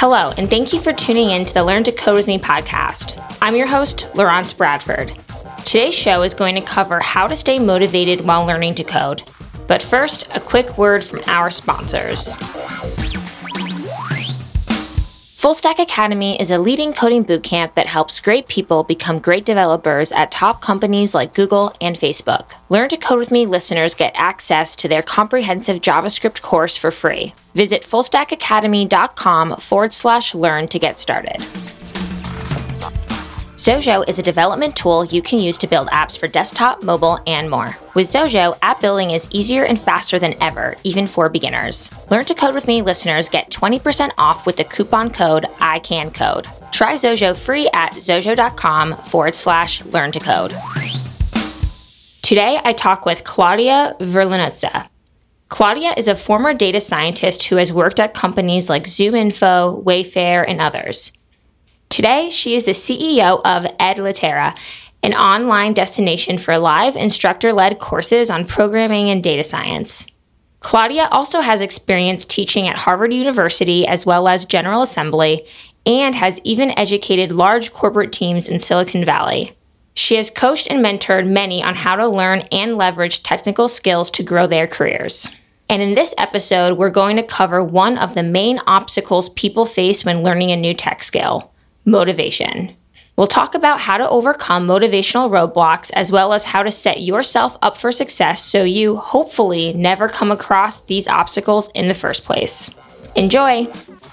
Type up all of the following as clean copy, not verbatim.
Hello, and thank you for tuning in to the Learn to Code with Me podcast. I'm your host, Laurence Bradford. Today's show is going to cover how to stay motivated while learning to code. But first, a quick word from our sponsors. Full Stack Academy is a leading coding bootcamp that helps great people become great developers at top companies like Google and Facebook. Learn to Code with Me listeners get access to their comprehensive JavaScript course for free. Visit fullstackacademy.com/learn to get started. Zojo is a development tool you can use to build apps for desktop, mobile, and more. With Zojo, app building is easier and faster than ever, even for beginners. Learn to Code with Me listeners get 20% off with the coupon code ICANCODE. Try Zojo free at zojo.com/learn to code. Today, I talk with Claudia Verlinutza. Claudia is a former data scientist who has worked at companies like ZoomInfo, Wayfair, and others. Today, she is the CEO of Edlitera, an online destination for live instructor-led courses on programming and data science. Claudia also has experience teaching at Harvard University as well as General Assembly, and has even educated large corporate teams in Silicon Valley. She has coached and mentored many on how to learn and leverage technical skills to grow their careers. And in this episode, we're going to cover one of the main obstacles people face when learning a new tech skill: motivation. We'll talk about how to overcome motivational roadblocks as well as how to set yourself up for success so you hopefully never come across these obstacles in the first place. Enjoy!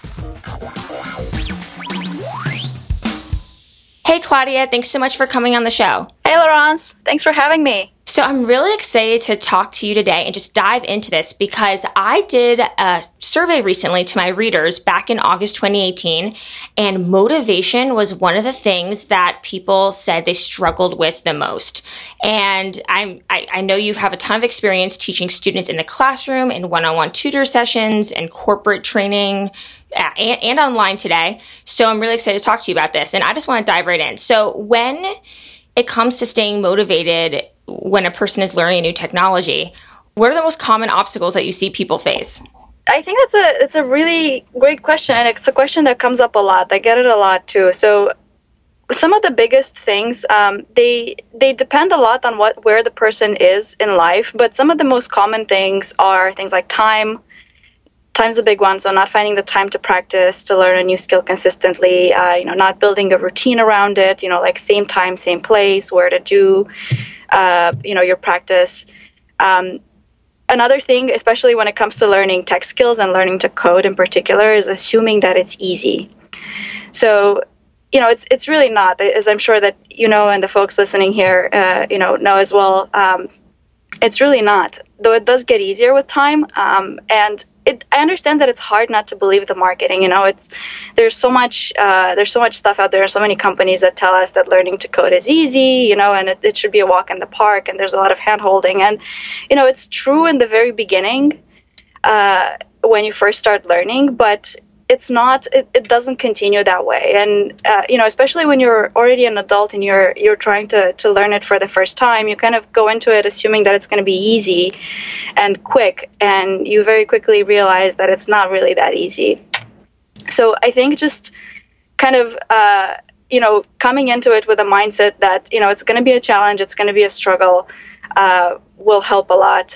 Hey Claudia, thanks so much for coming on the show. Hey Laurence, thanks for having me. So I'm really excited to talk to you today and just dive into this because I did a survey recently to my readers back in August 2018, and motivation was one of the things that people said they struggled with the most. And I know you have a ton of experience teaching students in the classroom, in one-on-one tutor sessions, and corporate training, and online today. So I'm really excited to talk to you about this. And I just want to dive right in. So when it comes to staying motivated when a person is learning a new technology, what are the most common obstacles that you see people face? I think it's a really great question, and it's a question that comes up a lot. I get it a lot too. So some of the biggest things, they depend a lot on where the person is in life, but some of the most common things are things like time. Time's a big one, so not finding the time to practice, to learn a new skill consistently, not building a routine around it, like same time, same place, where to do, your practice. Another thing, especially when it comes to learning tech skills and learning to code in particular, is assuming that it's easy. So, it's really not, as I'm sure that and the folks listening here, know as well. It's really not, though it does get easier with time. And I understand that it's hard not to believe the marketing. There's so much stuff out there. So many companies that tell us that learning to code is easy, and it should be a walk in the park. And there's a lot of hand holding. And it's true in the very beginning when you first start learning, but it's not. It doesn't continue that way. And especially when you're already an adult and you're trying to learn it for the first time, you kind of go into it assuming that it's going to be easy and quick, and you very quickly realize that it's not really that easy. So I think just kind of coming into it with a mindset that it's going to be a challenge, it's going to be a struggle, will help a lot.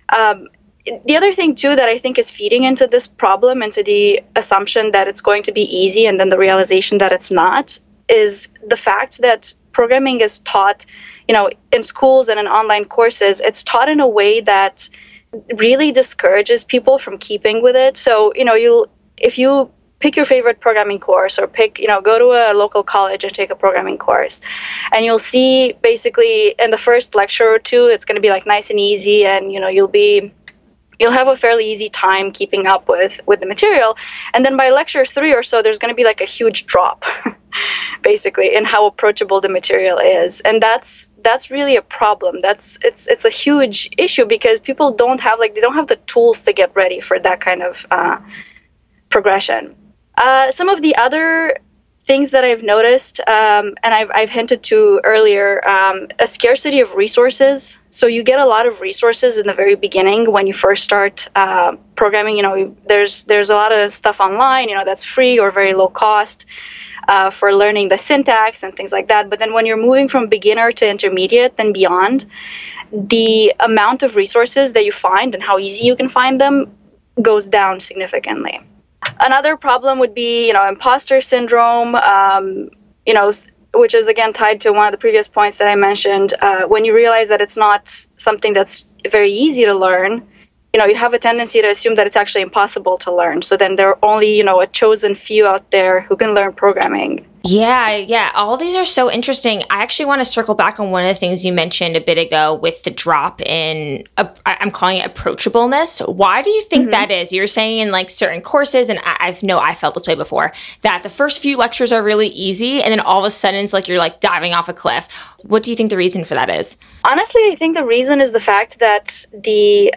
The other thing, too, that I think is feeding into this problem, into the assumption that it's going to be easy and then the realization that it's not, is the fact that programming is taught, in schools and in online courses. It's taught in a way that really discourages people from keeping with it. So, if you pick your favorite programming course or go to a local college and take a programming course, and you'll see basically in the first lecture or two, it's going to be like nice and easy, and, you'll have a fairly easy time keeping up with the material. And then by lecture 3 or so, there's going to be like a huge drop, basically, in how approachable the material is. And that's really a problem. It's a huge issue because people don't have the tools to get ready for that kind of progression. Some of the other things that I've noticed, and I've hinted to earlier, a scarcity of resources. So you get a lot of resources in the very beginning when you first start programming. There's a lot of stuff online, that's free or very low cost for learning the syntax and things like that. But then when you're moving from beginner to intermediate and beyond, the amount of resources that you find and how easy you can find them goes down significantly. Another problem would be, imposter syndrome, which is again tied to one of the previous points that I mentioned. When you realize that it's not something that's very easy to learn, you have a tendency to assume that it's actually impossible to learn. So then there are only, a chosen few out there who can learn programming. Yeah. All these are so interesting. I actually want to circle back on one of the things you mentioned a bit ago with the drop in, I'm calling it approachableness. Why do you think that is? You're saying in like certain courses, and I felt this way before, that the first few lectures are really easy, and then all of a sudden it's like you're like diving off a cliff. What do you think the reason for that is? Honestly, I think the reason is the fact that the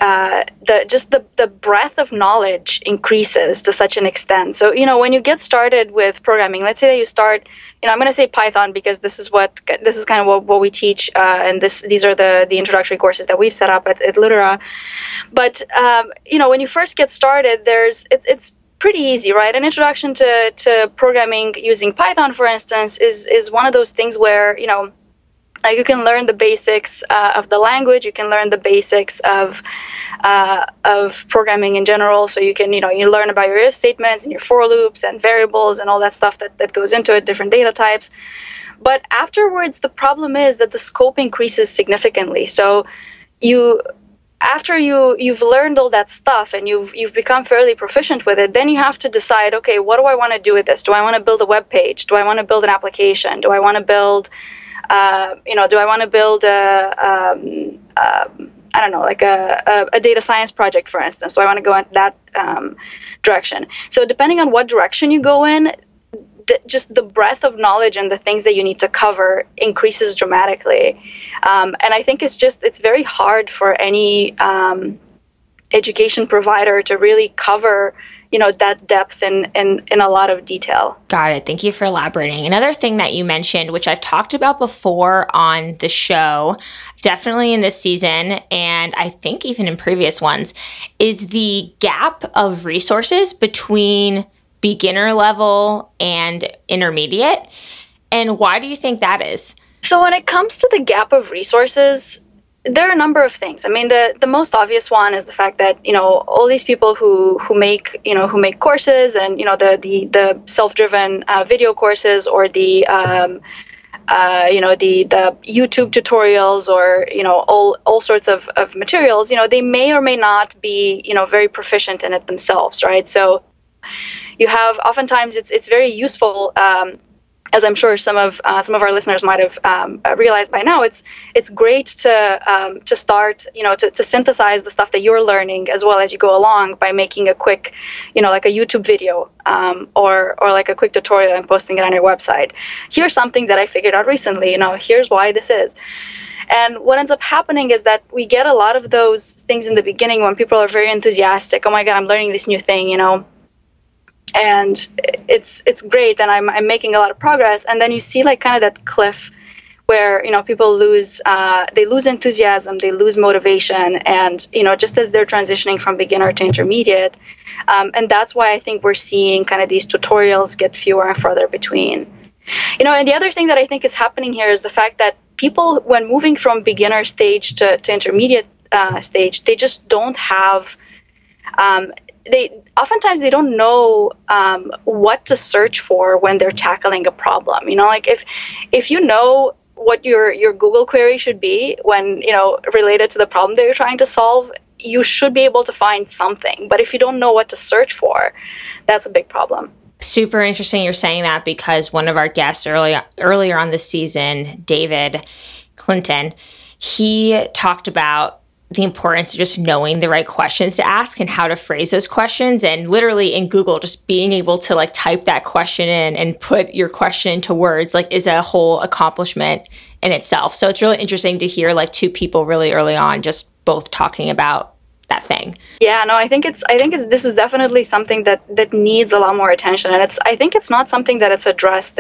breadth of knowledge increases to such an extent. So, when you get started with programming, let's say that you start, I'm going to say Python because this is kind of what we teach, and these are the introductory courses that we've set up at Litera. But when you first get started, it's pretty easy, right? An introduction to programming using Python, for instance, is one of those things where you can learn the basics of the language. You can learn the basics of programming in general. So you can, you learn about your if statements and your for loops and variables and all that stuff that goes into it, different data types. But afterwards, the problem is that the scope increases significantly. So after you've learned all that stuff and you've become fairly proficient with it, then you have to decide, okay, what do I want to do with this? Do I want to build a web page? Do I want to build an application? Do I want to build do I want to build a data science project, for instance? Do I want to go in that direction? So depending on what direction you go in, just the breadth of knowledge and the things that you need to cover increases dramatically. And I think it's very hard for any education provider to really cover that depth in a lot of detail. Got it. Thank you for elaborating. Another thing that you mentioned, which I've talked about before on the show, definitely in this season, and I think even in previous ones, is the gap of resources between beginner level and intermediate. And why do you think that is? So when it comes to the gap of resources, there are a number of things. I mean, the most obvious one is the fact that all these people who make courses and the self-driven video courses or the YouTube tutorials or all sorts of materials, they may or may not be very proficient in it themselves, right? So you have oftentimes it's very useful. As I'm sure some of our listeners might have realized by now, it's great to start, to synthesize the stuff that you're learning as well as you go along by making a quick, like a YouTube video or like a quick tutorial and posting it on your website. Here's something that I figured out recently. Here's why this is. And what ends up happening is that we get a lot of those things in the beginning when people are very enthusiastic. Oh my God, I'm learning this new thing, and it's great, and I'm making a lot of progress. And then you see like kind of that cliff where people lose enthusiasm, they lose motivation, and just as they're transitioning from beginner to intermediate, and that's why I think we're seeing kind of these tutorials get fewer and further between. And the other thing that I think is happening here is the fact that people, when moving from beginner stage to intermediate stage, they just don't have oftentimes they don't know what to search for when they're tackling a problem. Like if you know what your Google query should be when related to the problem that you're trying to solve, you should be able to find something. But if you don't know what to search for, that's a big problem. Super interesting you're saying that, because one of our guests earlier on this season, David Clinton, he talked about the importance of just knowing the right questions to ask and how to phrase those questions. And literally in Google, just being able to like type that question in and put your question into words like is a whole accomplishment in itself. So it's really interesting to hear like two people really early on just both talking about that thing. Yeah, no, I think this is definitely something that needs a lot more attention, and I think it's not something that it's addressed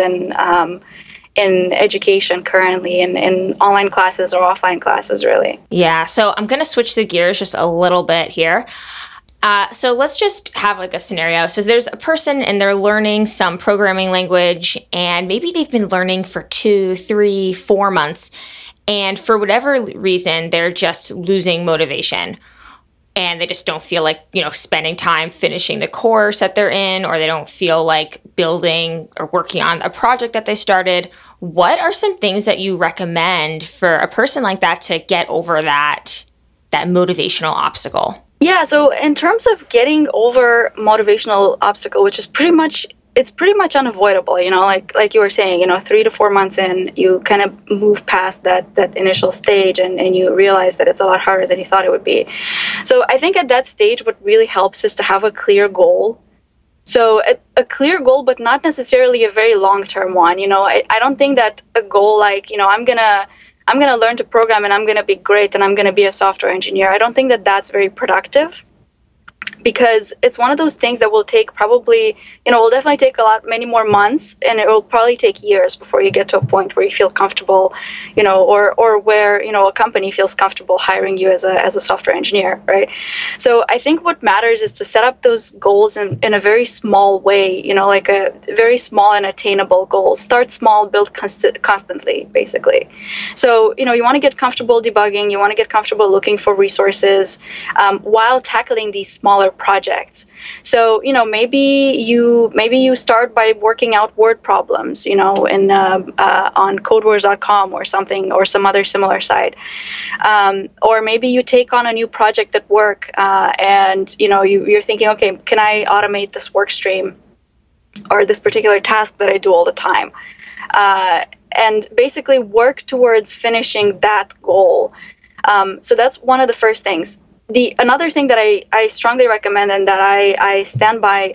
in education currently, in online classes or offline classes, really. Yeah, so I'm going to switch the gears just a little bit here. So let's just have like a scenario. So there's a person and they're learning some programming language, and maybe they've been learning for 2, 3, 4 months. And for whatever reason, they're just losing motivation. And they just don't feel like, spending time finishing the course that they're in, or they don't feel like building or working on a project that they started. What are some things that you recommend for a person like that to get over that motivational obstacle? Yeah, so in terms of getting over motivational obstacle, which is pretty much unavoidable, like you were saying, 3 to 4 months in, you kind of move past that initial stage and you realize that it's a lot harder than you thought it would be. So I think at that stage, what really helps is to have a clear goal. So a clear goal, but not necessarily a very long-term one. I don't think that a goal like, I'm gonna learn to program and I'm gonna be great and I'm gonna be a software engineer. I don't think that that's very productive, because it's one of those things that will take probably, will definitely take many more months, and it will probably take years before you get to a point where you feel comfortable, or where, a company feels comfortable hiring you as a software engineer, right? So I think what matters is to set up those goals in a very small way, like a very small and attainable goal. Start small, build constantly, basically. So, you want to get comfortable debugging, you want to get comfortable looking for resources, while tackling these smaller projects. So, maybe you start by working out word problems, on codewars.com or something, or some other similar site. Or maybe you take on a new project at work, and, you're thinking, okay, can I automate this work stream or this particular task that I do all the time? And basically work towards finishing that goal. So that's one of the first things. Another thing that I strongly recommend and that I stand by,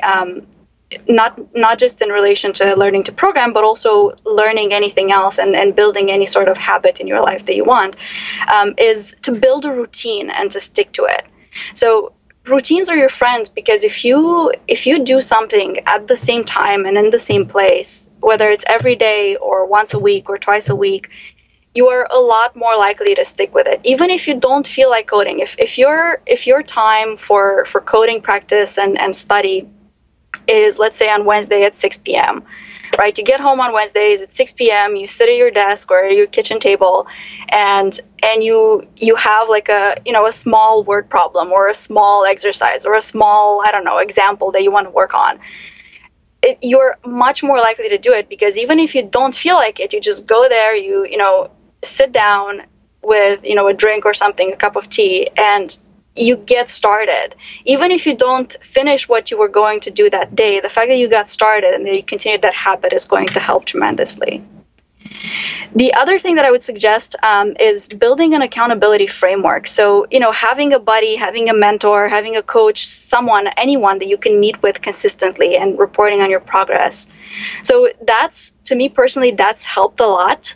not just in relation to learning to program, but also learning anything else and building any sort of habit in your life that you want, is to build a routine and to stick to it. So routines are your friends, because if you do something at the same time and in the same place, whether it's every day or once a week or twice a week, you are a lot more likely to stick with it, even if you don't feel like coding. If your time for coding practice and study is, let's say, on Wednesday at 6 p.m., right? You get home on Wednesdays at 6 p.m., you sit at your desk or at your kitchen table, and you have like a small word problem or a small exercise or a small, example that you want to work on. You're much more likely to do it, because even if you don't feel like it, you just go there, you sit down with, a drink or something, a cup of tea, and you get started. Even if you don't finish what you were going to do that day, the fact that you got started and that you continued that habit is going to help tremendously. The other thing that I would suggest is building an accountability framework. So, having a buddy, having a mentor, having a coach, anyone that you can meet with consistently and reporting on your progress. So that's, to me personally, that's helped a lot.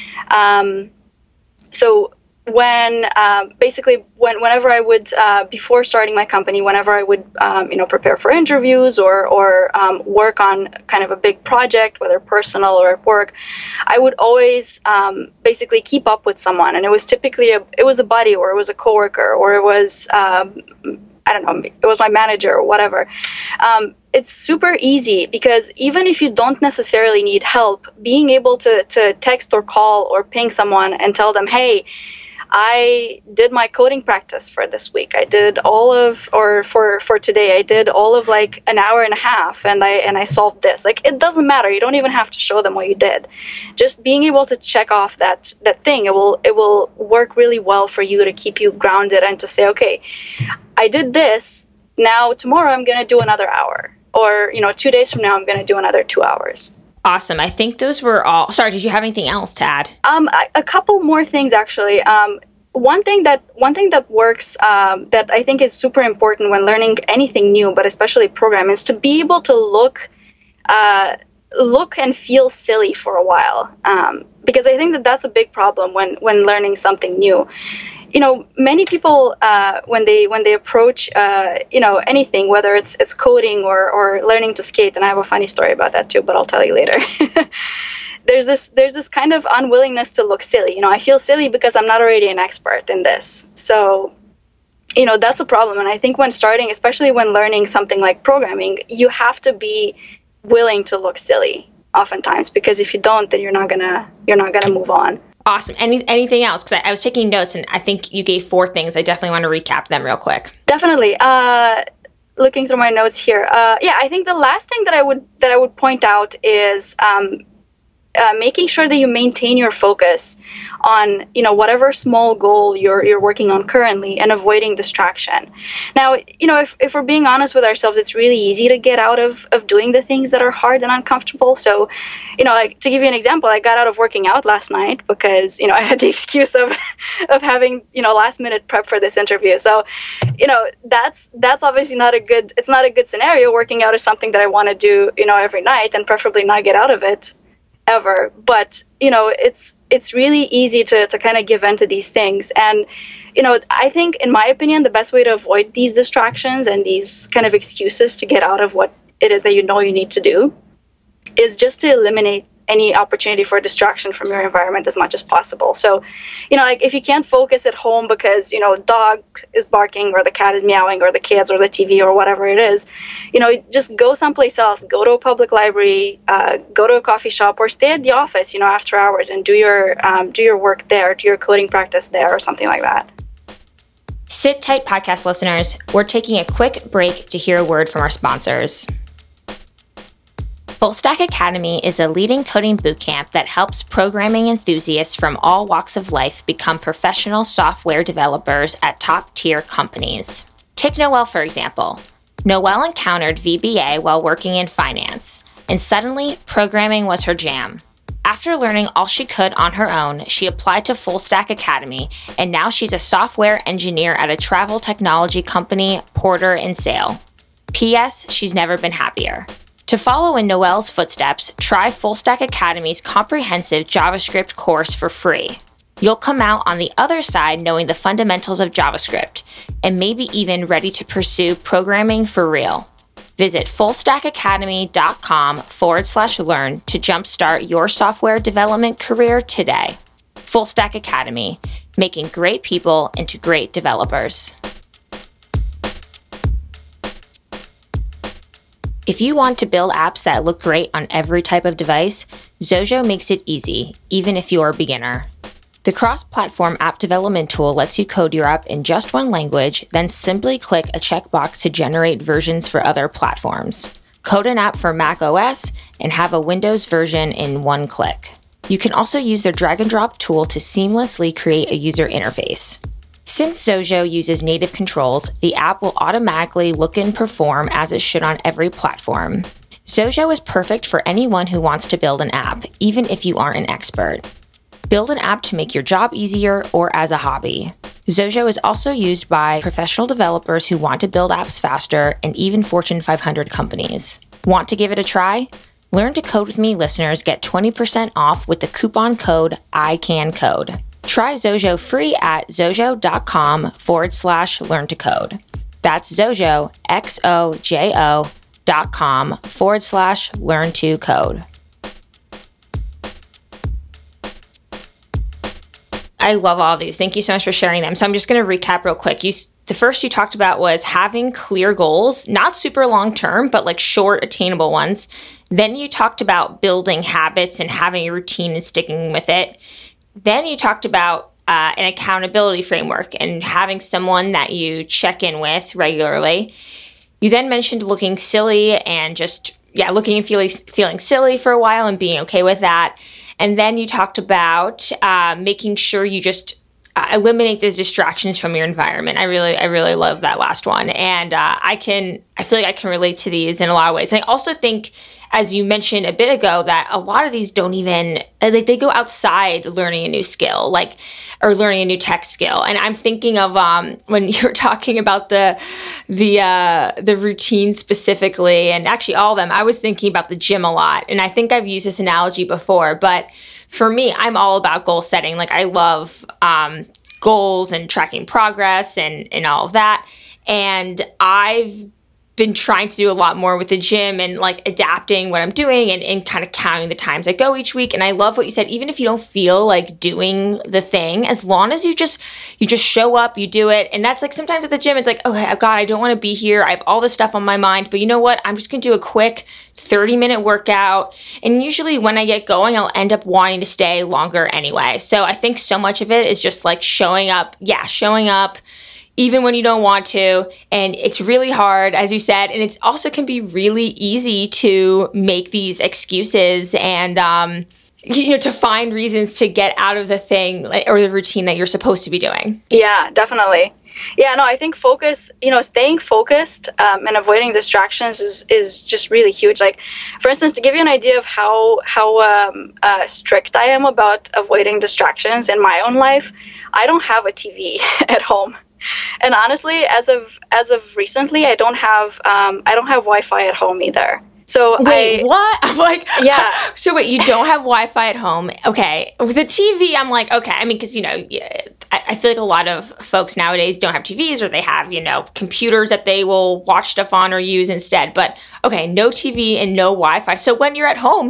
So whenever I would, before starting my company, whenever I would, prepare for interviews or work on kind of a big project, whether personal or at work, I would always basically keep up with someone. And it was typically a buddy, or it was a coworker, or it was, it was my manager or whatever. It's super easy, because even if you don't necessarily need help, being able to text or call or ping someone and tell them, hey, I did my coding practice for this week. I did for today, I did all of like an hour and a half, and I solved this. Like, it doesn't matter. You don't even have to show them what you did. Just being able to check off that thing, it will work really well for you to keep you grounded and to say, okay, I did this. Now tomorrow I'm going to do another hour, or 2 days from now I'm going to do another 2 hours. Awesome. I think those were all. Sorry, did you have anything else to add? A couple more things, actually. One thing that works, that I think is super important when learning anything new, but especially programming, is to be able to look and feel silly for a while. Because I think that that's a big problem when learning something new. many people when they approach anything, whether it's coding or learning to skate, and I have a funny story about that too, but I'll tell you later. There's this kind of unwillingness to look silly. I feel silly because I'm not already an expert in this. So that's a problem. And I think when starting, especially when learning something like programming, you have to be willing to look silly oftentimes, because if you don't, then you're not gonna move on. Awesome. Anything else? Because I was taking notes, and I think you gave 4 things. I definitely want to recap them real quick. Definitely. Looking through my notes here. I think the last thing that I would point out is making sure that you maintain your focus on whatever small goal you're working on currently, and avoiding distraction. Now, if we're being honest with ourselves, it's really easy to get out of doing the things that are hard and uncomfortable. So, like, to give you an example, I got out of working out last night because I had the excuse of having last minute prep for this interview. So, that's obviously not a good scenario. Working out is something that I want to do every night, and preferably not get out of it ever. But it's really easy to kind of give in to these things. And I think, in my opinion, the best way to avoid these distractions and these kind of excuses to get out of what it is that you need to do is just to eliminate any opportunity for distraction from your environment as much as possible. So, like, if you can't focus at home because, dog is barking, or the cat is meowing, or the kids, or the TV, or whatever it is, just go someplace else. Go to a public library, go to a coffee shop, or stay at the office, after hours, and do your work there, do your coding practice there, or something like that. Sit tight, podcast listeners. We're taking a quick break to hear a word from our sponsors. Full Stack Academy is a leading coding bootcamp that helps programming enthusiasts from all walks of life become professional software developers at top-tier companies. Take Noelle, for example. Noelle encountered VBA while working in finance, and suddenly programming was her jam. After learning all she could on her own, she applied to Full Stack Academy, and now she's a software engineer at a travel technology company, Porter & Sale. P.S. She's never been happier. To follow in Noelle's footsteps, try Full Stack Academy's comprehensive JavaScript course for free. You'll come out on the other side knowing the fundamentals of JavaScript, and maybe even ready to pursue programming for real. Visit fullstackacademy.com/learn to jumpstart your software development career today. Full Stack Academy, making great people into great developers. If you want to build apps that look great on every type of device, Zojo makes it easy, even if you're a beginner. The cross-platform app development tool lets you code your app in just one language, then simply click a checkbox to generate versions for other platforms. Code an app for Mac OS and have a Windows version in one click. You can also use their drag-and-drop tool to seamlessly create a user interface. Since Zojo uses native controls, the app will automatically look and perform as it should on every platform. Zojo is perfect for anyone who wants to build an app, even if you aren't an expert. Build an app to make your job easier or as a hobby. Zojo is also used by professional developers who want to build apps faster and even Fortune 500 companies. Want to give it a try? Learn to Code with Me listeners get 20% off with the coupon code ICANCODE. Try Zojo free at zojo.com/learn to code. That's Zojo, XOJO.com/learn to code. I love all of these. Thank you so much for sharing them. So I'm just going to recap real quick. The first you talked about was having clear goals, not super long term, but like short, attainable ones. Then you talked about building habits and having a routine and sticking with it. Then you talked about an accountability framework and having someone that you check in with regularly. You then mentioned looking silly and looking and feeling silly for a while and being okay with that. And then you talked about making sure you just eliminate those distractions from your environment. I really love that last one. And I feel like I can relate to these in a lot of ways. And I also think, as you mentioned a bit ago, that a lot of these don't even, they go outside learning a new skill, or learning a new tech skill. And I'm thinking of when you were talking about the routine specifically, and actually all of them, I was thinking about the gym a lot. And I think I've used this analogy before, but for me, I'm all about goal setting. Like, I love goals and tracking progress and all of that. And I've been trying to do a lot more with the gym and like adapting what I'm doing and kind of counting the times I go each week. And I love what you said, even if you don't feel like doing the thing, as long as you just show up, you do it. And that's like sometimes at the gym, it's like, okay, God, I don't want to be here. I have all this stuff on my mind, but you know what? I'm just going to do a quick 30-minute workout. And usually when I get going, I'll end up wanting to stay longer anyway. So I think so much of it is just like showing up. Yeah, showing up even when you don't want to. And it's really hard, as you said, and it also can be really easy to make these excuses and, to find reasons to get out of the thing or the routine that you're supposed to be doing. Yeah, definitely. Yeah, no, I think staying focused and avoiding distractions is just really huge. Like, for instance, to give you an idea of how strict I am about avoiding distractions in my own life, I don't have a TV at home. And honestly, as of recently, I don't have Wi-Fi at home either. So wait, what? I'm like, yeah. So wait, you don't have Wi-Fi at home? Okay. With the TV, I'm like, okay. I mean, because I feel like a lot of folks nowadays don't have TVs, or they have computers that they will watch stuff on or use instead. But okay, no TV and no Wi-Fi. So when you're at home,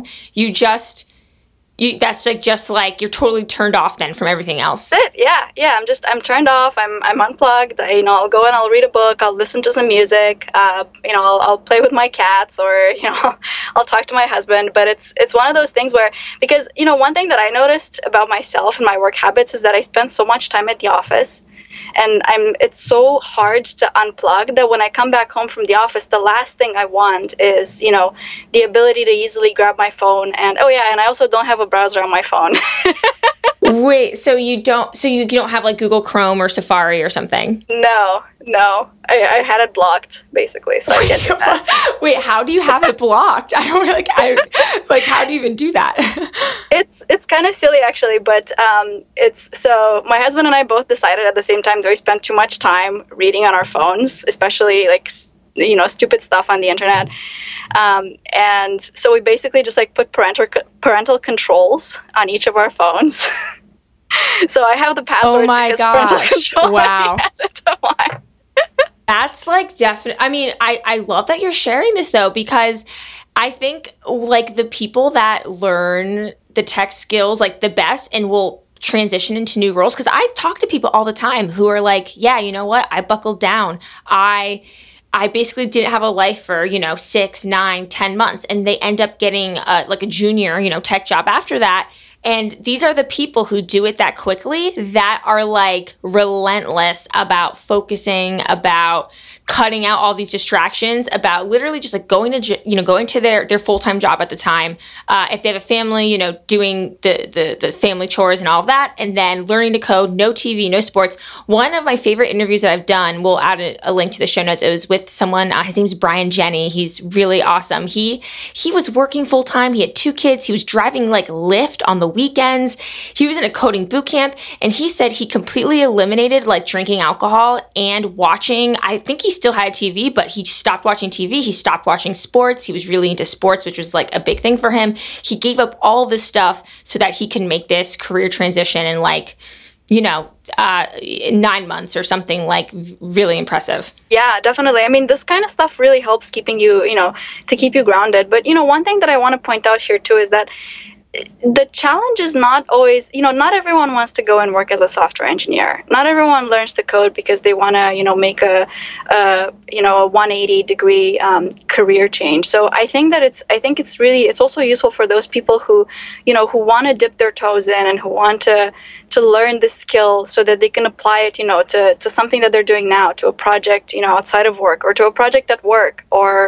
that's just like you're totally turned off then from everything else. That's it. Yeah. I'm turned off. I'm unplugged. I'll go and I'll read a book. I'll listen to some music. I'll play with my cats, or I'll talk to my husband. But it's one of those things where, because one thing that I noticed about myself and my work habits is that I spend so much time at the office. And it's so hard to unplug that when I come back home from the office, the last thing I want is, the ability to easily grab my phone. And and I also don't have a browser on my phone. Wait, so you don't have like Google Chrome or Safari or something? No. I had it blocked, basically, so I get that. Wait, how do you have it blocked? How do you even do that? It's kind of silly, actually, but so my husband and I both decided at the same time that we spent too much time reading on our phones, especially like stupid stuff on the internet. And so we basically just like put parental controls on each of our phones. So I have the password. Oh my gosh! Wow. That's like definite. I mean, I love that you're sharing this though, because I think like the people that learn the tech skills like the best and will transition into new roles, because I talk to people all the time who are like, yeah, you know what? I buckled down. I basically didn't have a life for, 6, 9, 10 months. And they end up getting like a junior, tech job after that. And these are the people who do it that quickly that are like relentless about focusing, about cutting out all these distractions, about literally just like going to their full-time job at the time. If they have a family, doing the family chores and all of that, and then learning to code, no TV, no sports. One of my favorite interviews that I've done, we'll add a link to the show notes. It was with someone, his name's Brian Jenny. He's really awesome. He was working full-time. He had 2 kids. He was driving like Lyft on the weekends. He was in a coding boot camp, and he said he completely eliminated like drinking alcohol and watching. I think he still had TV, but he stopped watching TV. He stopped watching sports. He was really into sports, which was like a big thing for him. He gave up all this stuff so that he can make this career transition in like, 9 months or something. Like really impressive. Yeah, definitely. I mean, this kind of stuff really helps keeping you, to keep you grounded. But, one thing that I want to point out here too is that the challenge is not always, not everyone wants to go and work as a software engineer. Not everyone learns to code because they want to, make a 180-degree career change. So I think that it's also useful for those people who want to dip their toes in and who want to learn this skill so that they can apply it, to something that they're doing now, to a project, outside of work, or to a project at work, or,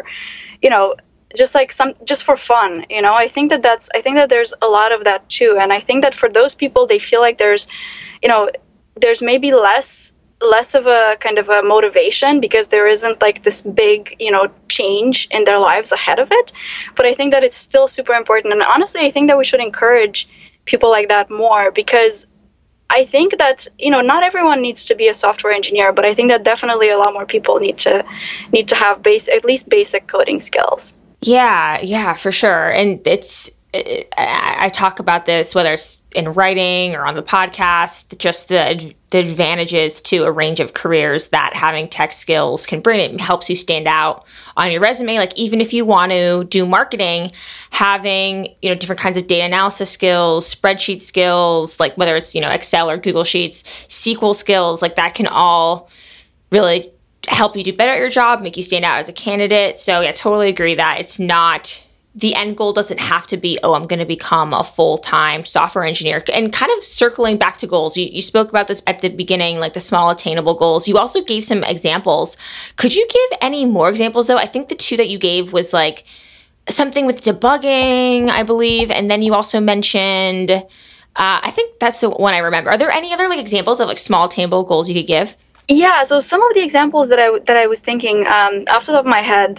just for fun, I think that there's a lot of that too. And I think that for those people, they feel like there's maybe less of a kind of a motivation because there isn't like this big, change in their lives ahead of it. But I think that it's still super important. And honestly, I think that we should encourage people like that more, because I think that, not everyone needs to be a software engineer, but I think that definitely a lot more people need to have at least basic coding skills. Yeah, for sure. And it's I talk about this, whether it's in writing or on the podcast, just the advantages to a range of careers that having tech skills can bring. It helps you stand out on your resume. Like even if you want to do marketing, having, different kinds of data analysis skills, spreadsheet skills, like whether it's, Excel or Google Sheets, SQL skills, like that can all really help you do better at your job, make you stand out as a candidate. So yeah, totally agree that it's not, the end goal doesn't have to be, I'm going to become a full-time software engineer. And kind of circling back to goals, you spoke about this at the beginning, like the small attainable goals. You also gave some examples. Could you give any more examples though? I think the two that you gave was like something with debugging, I believe. And then you also mentioned, I think that's the one I remember. Are there any other like examples of like small attainable goals you could give? Yeah, so some of the examples that I was thinking off the top of my head,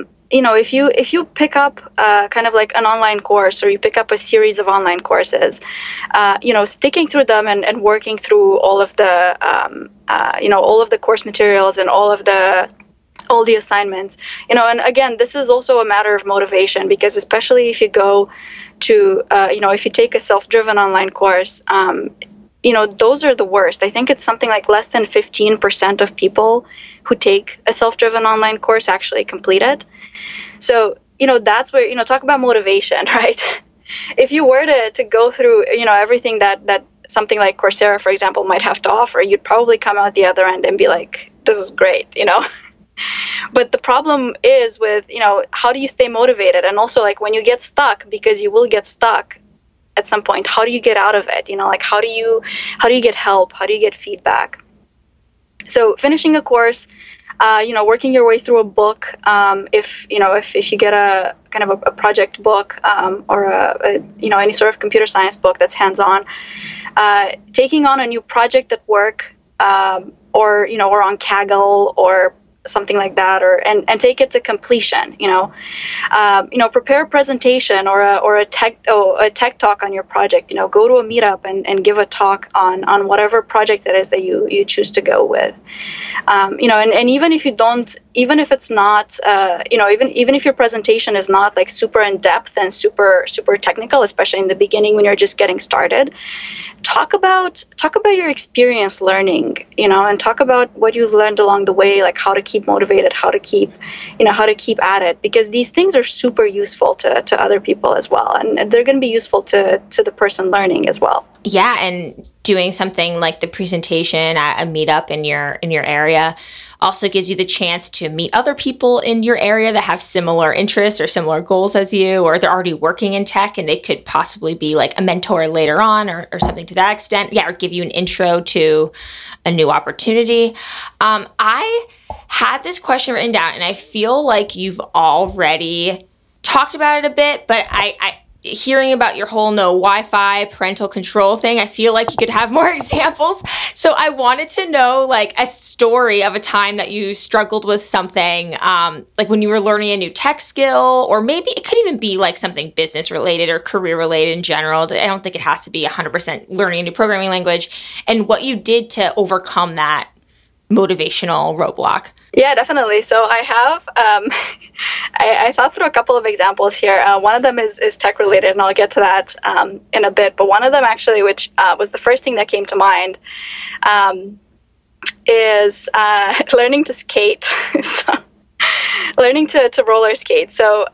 if you pick up kind of like an online course, or you pick up a series of online courses, sticking through them and working through all of the all of the course materials and all the assignments, and again, this is also a matter of motivation, because especially if you go to if you take a self-driven online course, those are the worst. I think it's something like less than 15% of people who take a self-driven online course actually complete it. So, that's where, talk about motivation, right? If you were to go through, everything that something like Coursera, for example, might have to offer, you'd probably come out the other end and be like, this is great, But the problem is with, how do you stay motivated? And also, like, when you get stuck, because you will get stuck at some point, how do you get out of it? How do you get help? How do you get feedback? So finishing a course, working your way through a book, if you get a kind of a project book, or any sort of computer science book that's hands-on, taking on a new project at work, or on Kaggle or something like that, and take it to completion. Prepare a presentation or a tech talk on your project. Go to a meetup and give a talk on whatever project it is that you choose to go with. And even if you don't, even if it's not, even if your presentation is not like super in depth and super technical, especially in the beginning when you're just getting started, talk about your experience learning, and talk about what you've learned along the way, like how to keep motivated, how to keep at it, because these things are super useful to other people as well, and they're going to be useful to the person learning as well. Yeah, and doing something like the presentation at a meetup in your area also gives you the chance to meet other people in your area that have similar interests or similar goals as you, or they're already working in tech and they could possibly be like a mentor later on, or something to that extent. Yeah, or give you an intro to a new opportunity. I had this question written down and I feel like you've already talked about it a bit, but I hearing about your whole no Wi-Fi parental control thing, I feel like you could have more examples. So I wanted to know like a story of a time that you struggled with something, like when you were learning a new tech skill, or maybe it could even be like something business related or career related in general. I don't think it has to be 100% learning a new programming language, and what you did to overcome that motivational roadblock. Yeah, definitely. So I have, I thought through a couple of examples here. One of them is tech related, and I'll get to that in a bit. But one of them actually, which was the first thing that came to mind, is learning to skate. So, learning to roller skate. So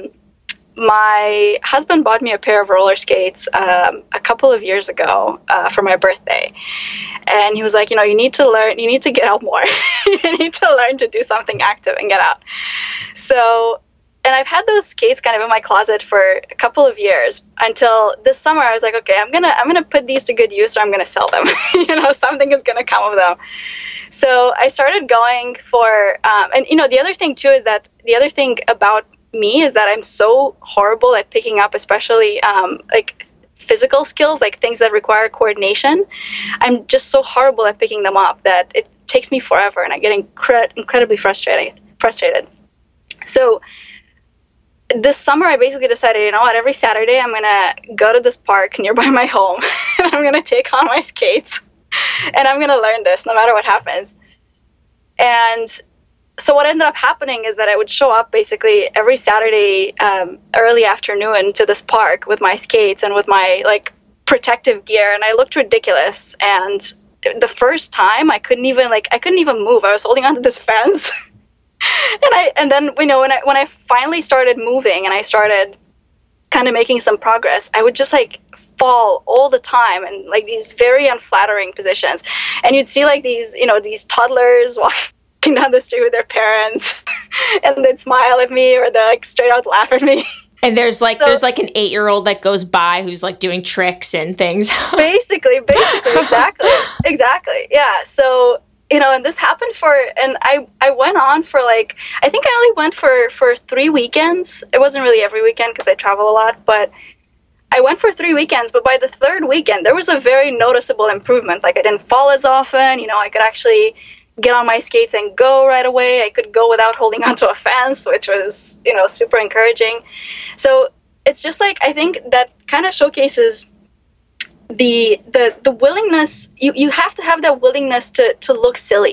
my husband bought me a pair of roller skates a couple of years ago for my birthday. And he was like, you need to learn, you need to get out more. You need to learn to do something active and get out. So, and I've had those skates kind of in my closet for a couple of years until this summer. I was like, okay, I'm gonna put these to good use, or I'm gonna sell them. Something is gonna come of them. So I started going for, and the other thing too is that the other thing about me is that I'm so horrible at picking up, especially like physical skills, like things that require coordination. I'm just so horrible at picking them up that it takes me forever, and I get incredibly frustrated. So this summer, I basically decided, you know what, every Saturday I'm gonna go to this park nearby my home, and I'm gonna take on my skates, and I'm gonna learn this no matter what happens. And so what ended up happening is that I would show up basically every Saturday early afternoon to this park with my skates and with my like protective gear, and I looked ridiculous. And the first time I couldn't even move. I was holding onto this fence. and then when I finally started moving and I started kind of making some progress, I would just like fall all the time and like these very unflattering positions. And you'd see like these toddlers walking down the street with their parents and they'd smile at me, or they're like straight out laugh at me. And there's like an 8-year-old that goes by who's like doing tricks and things. basically, exactly. Yeah. So, and this happened and I went on for like, I think I only went for 3 weekends. It wasn't really every weekend because I travel a lot, but I went for 3 weekends. But by the third weekend, there was a very noticeable improvement. Like I didn't fall as often, I could actually get on my skates and go right away. I could go without holding onto a fence, which was, super encouraging. So it's just like, I think that kind of showcases the willingness. You have to have that willingness to look silly,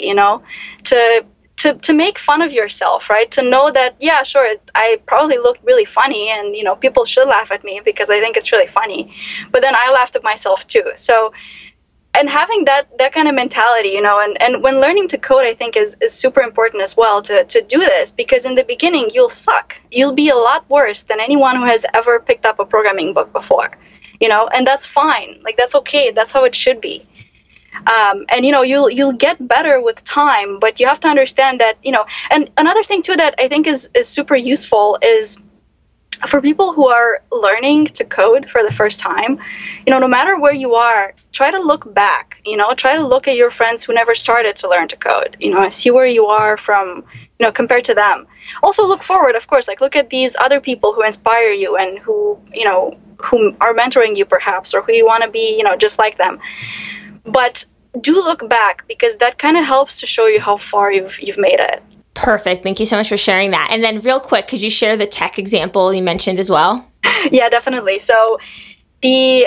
to make fun of yourself, right? To know that, yeah, sure, I probably looked really funny and, people should laugh at me because I think it's really funny. But then I laughed at myself too. So, and having that kind of mentality, and when learning to code, I think is super important as well to do this, because in the beginning, you'll suck. You'll be a lot worse than anyone who has ever picked up a programming book before, and that's fine. Like, that's okay. That's how it should be. And, you'll get better with time, but you have to understand that, and another thing too that I think is super useful is for people who are learning to code for the first time, no matter where you are, try to look back, try to look at your friends who never started to learn to code, see where you are from, compared to them. Also look forward, of course, like look at these other people who inspire you and who are mentoring you perhaps, or who you want to be, just like them. But do look back, because that kind of helps to show you how far you've made it. Perfect. Thank you so much for sharing that. And then real quick, could you share the tech example you mentioned as well? Yeah, definitely. So the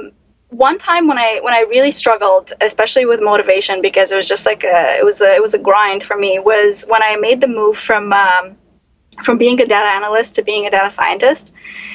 one time when I really struggled, especially with motivation, because it was just like it was a grind for me, was when I made the move from being a data analyst to being a data scientist.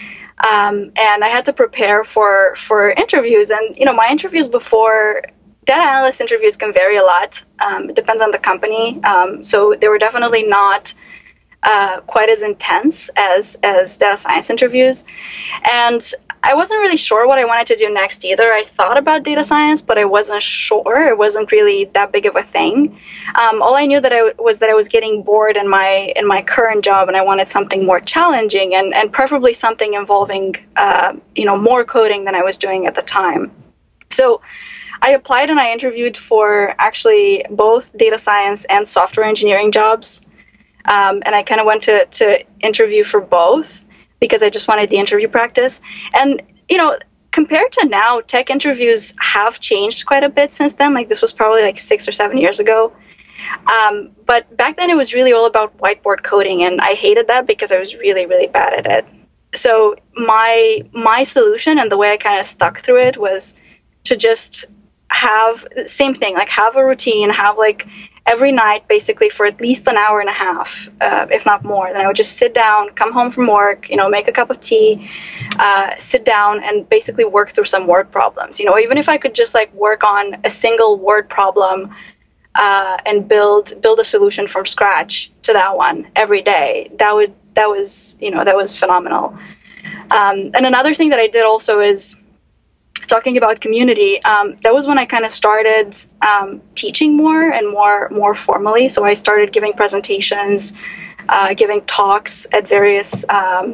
And I had to prepare for interviews, and my interviews before. Data analyst interviews can vary a lot. It depends on the company. So they were definitely not quite as intense as data science interviews. And I wasn't really sure what I wanted to do next either. I thought about data science, but I wasn't sure. It wasn't really that big of a thing. All I knew that I was getting bored in my current job, and I wanted something more challenging and preferably something involving more coding than I was doing at the time. So I applied and I interviewed for actually both data science and software engineering jobs. And I kind of went to interview for both because I just wanted the interview practice. And, compared to now, tech interviews have changed quite a bit since then. Like, this was probably like 6 or 7 years ago. But back then it was really all about whiteboard coding, and I hated that because I was really, really bad at it. So my solution and the way I kind of stuck through it was to just have the same thing, like have a routine, have like every night basically for at least an hour and a half, if not more. Then I would just sit down, come home from work, make a cup of tea, sit down and basically work through some word problems. Even if I could just like work on a single word problem and build a solution from scratch to that one every day, that was phenomenal. And another thing that I did also is talking about community. That was when I kind of started teaching more and more formally. So I started giving presentations, giving talks at various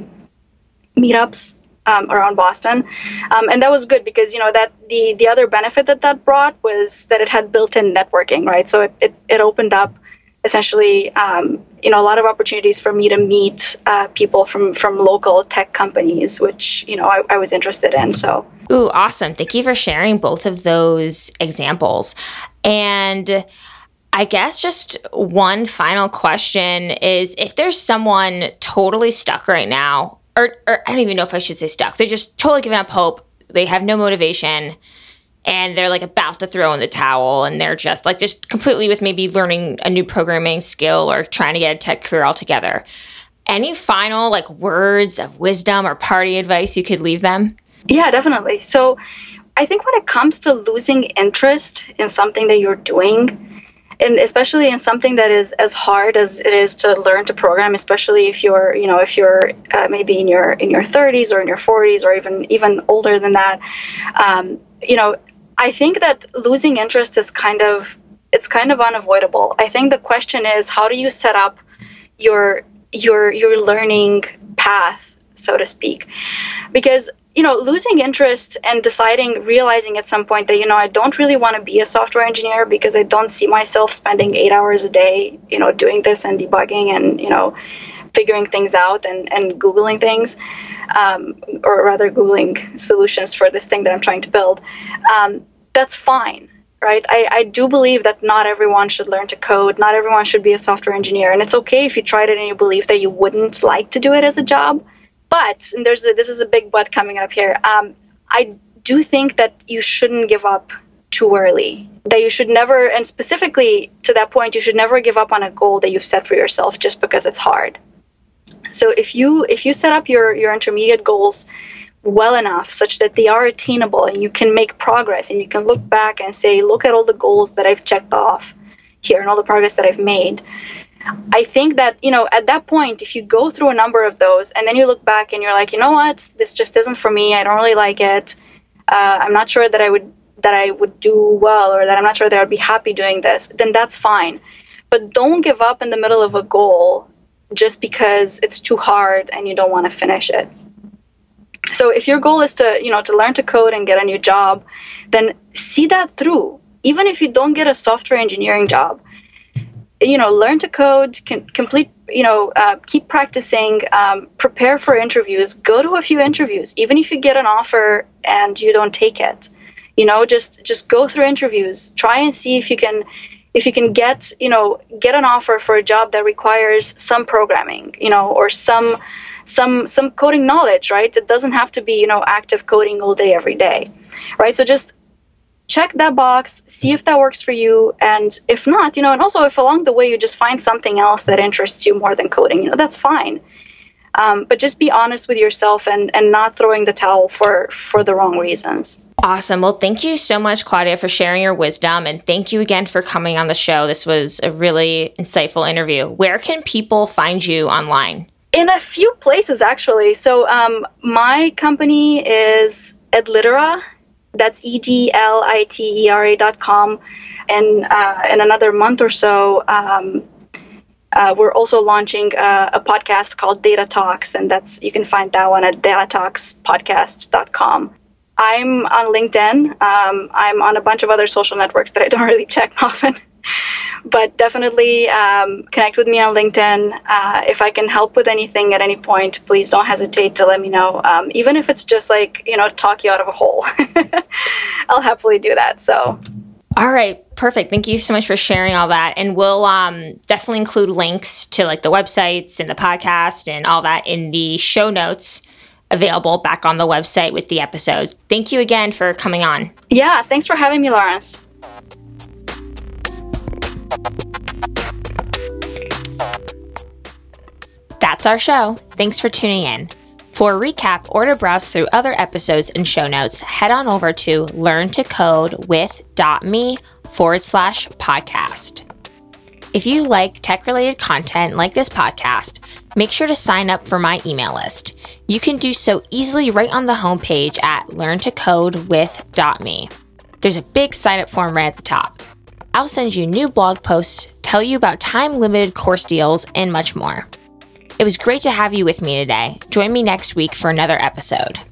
meetups around Boston, and that was good because that the other benefit that brought was that it had built-in networking, right? So it opened up essentially a lot of opportunities for me to meet people from local tech companies, which I was interested in. So. Ooh, awesome. Thank you for sharing both of those examples. And I guess just one final question is, if there's someone totally stuck right now, or I don't even know if I should say stuck, they're just totally giving up hope, they have no motivation, and they're like about to throw in the towel, and they're just completely with maybe learning a new programming skill or trying to get a tech career altogether. Any final words of wisdom or party advice you could leave them? Yeah, definitely. So I think when it comes to losing interest in something that you're doing, and especially in something that is as hard as it is to learn to program, especially if you're maybe in your 30s or in your 40s or even older than that, I think that losing interest is kind of unavoidable. I think the question is, how do you set up your learning path, so to speak? Because losing interest and realizing at some point that, I don't really want to be a software engineer because I don't see myself spending 8 hours a day, doing this and debugging and, figuring things out and Googling things, or rather Googling solutions for this thing that I'm trying to build. That's fine, right? I do believe that not everyone should learn to code. Not everyone should be a software engineer. And it's okay if you tried it and you believe that you wouldn't like to do it as a job. But, and this is a big but coming up here, I do think that you shouldn't give up too early. That you should never, and specifically to that point, you should never give up on a goal that you've set for yourself just because it's hard. So if you set up your intermediate goals well enough such that they are attainable and you can make progress and you can look back and say, look at all the goals that I've checked off here and all the progress that I've made, I think that, at that point, if you go through a number of those and then you look back and you're like, you know what, this just isn't for me. I don't really like it. I'm not sure that I would do well, or that I'm not sure that I would be happy doing this, then that's fine. But don't give up in the middle of a goal just because it's too hard and you don't want to finish it. So if your goal is to learn to code and get a new job, then see that through. Even if you don't get a software engineering job, learn to code, complete, keep practicing, prepare for interviews, go to a few interviews, even if you get an offer and you don't take it, just go through interviews, try and see if you can get an offer for a job that requires some programming, or some coding knowledge, right? It doesn't have to be, active coding all day, every day, right? So just check that box, see if that works for you. And if not, and also if along the way you just find something else that interests you more than coding, that's fine. But just be honest with yourself and not throwing the towel for the wrong reasons. Awesome. Well, thank you so much, Claudia, for sharing your wisdom. And thank you again for coming on the show. This was a really insightful interview. Where can people find you online? In a few places, actually. So my company is Edlitera. That's edlitera.com. And in another month or so, we're also launching a podcast called Data Talks, and you can find that one at datatalkspodcast.com. I'm on LinkedIn. I'm on a bunch of other social networks that I don't really check often. But definitely connect with me on LinkedIn. If I can help with anything at any point, please don't hesitate to let me know. Even if it's just talk you out of a hole, I'll happily do that. So, all right, perfect. Thank you so much for sharing all that. And we'll definitely include links to the websites and the podcast and all that in the show notes available back on the website with the episodes. Thank you again for coming on. Yeah, thanks for having me, Lawrence. That's our show. Thanks for tuning in. For a recap or to browse through other episodes and show notes, head on over to learntocodewith.me/podcast. If you like tech-related content like this podcast, make sure to sign up for my email list. You can do so easily right on the homepage at learntocodewith.me. There's a big sign-up form right at the top. I'll send you new blog posts, tell you about time-limited course deals, and much more. It was great to have you with me today. Join me next week for another episode.